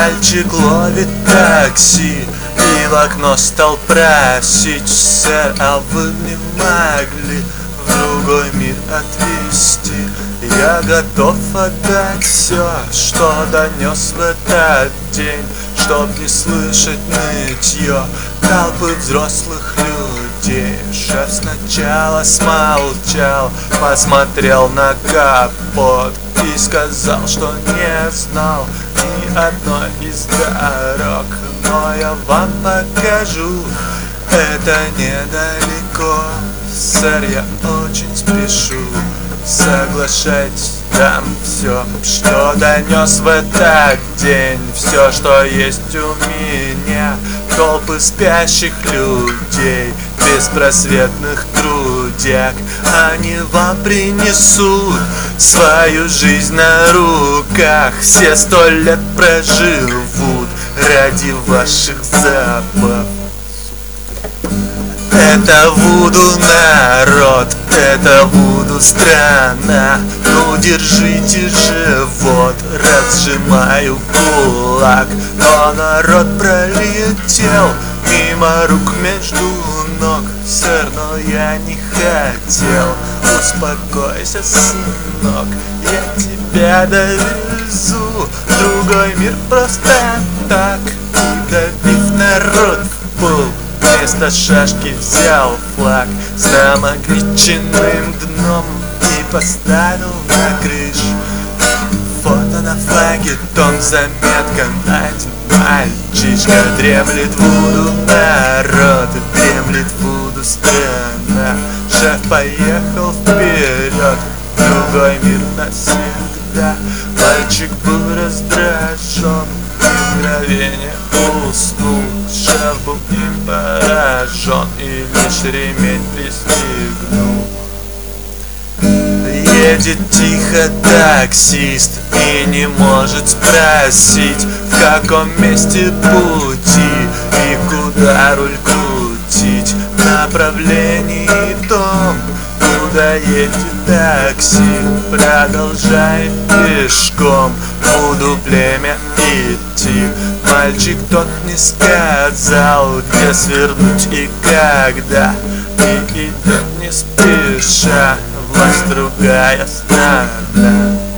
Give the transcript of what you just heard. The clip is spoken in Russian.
Мальчик ловит такси и в окно стал просить: «Сэр, а вы не могли в другой мир отвезти? Я готов отдать все, что донес в этот день, чтоб не слышать нытье толпы взрослых людей». Шеф сначала смолчал, посмотрел на капот и сказал, что не знал ни одной из дорог. Но я вам покажу, это недалеко. Сэр, я очень спешу. Соглашайтесь, дам все, что донес в этот день. Все, что есть у меня. Толпы спящих людей, беспросветных трудяг. Они вам принесут свою жизнь на руках. Все 100 лет проживут ради ваших забав. Это Вуду народ, это Вуду страна. Ну держите живот, разжимаю кулак. Но народ пролетел мимо рук между ног. Сэр, но я не хотел. Успокойся, сынок, я тебя довезу в другой мир просто так. И добив народ в пол, вместо шашки взял флаг с намагниченным дном и поставил на крышу. Фото на флаге, том заметка, один мальчишка. Дремлет Вуду народ, дремлет Вуду страна. Шеф поехал вперед, в другой мир навсегда. Мальчик был раздражен, и мгновение уснул. Шеф был им поражен и лишь ремень пристегнул. Едет тихо таксист и не может спросить, в каком месте пути и куда руль крутить. В направлении дом, куда едет такси, продолжает пешком Вуду племя идти. Мальчик тот не сказал, где свернуть и когда, и идет не спеша власть другая страна.